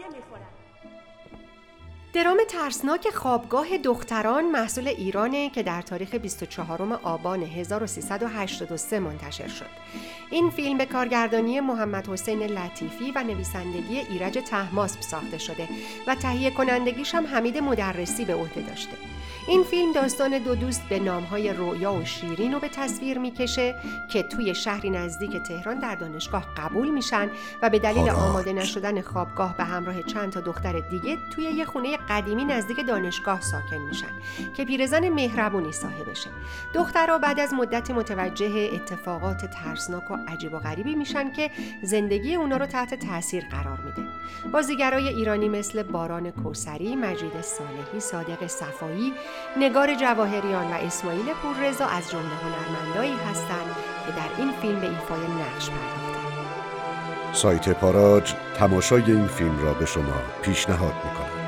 درام ترسناک خوابگاه دختران محصول ایرانه که در تاریخ 24 آبان 1383 منتشر شد. این فیلم به کارگردانی محمد حسین لطیفی و نویسندگی ایرج طهماسب ساخته شده و تهیه کنندگیش هم حمید مدرسی به عهده داشته. این فیلم داستان دو دوست به نامهای رویا و شیرین رو به تصویر میکشه که توی شهری نزدیک تهران در دانشگاه قبول میشن و به دلیل آماده نشدن خوابگاه به همراه چند تا دختر دیگه توی یه خونه قدیمی نزدیک دانشگاه ساکن میشن که پیرزن مهربونی صاحبشه. دخترها بعد از مدت متوجه اتفاقات ترسناک و عجیب و غریبی میشن که زندگی اونا رو تحت تاثیر قرار میده. بازیگرای ایرانی مثل باران کوثری، مجید صالحی، صادق صفایی، نگار جواهریان و اسماعیل پوررضا از جمله هنرمندایی هستند که در این فیلم به ایفای نقش پرداختند. سایت پاراج تماشای این فیلم را به شما پیشنهاد می‌کند.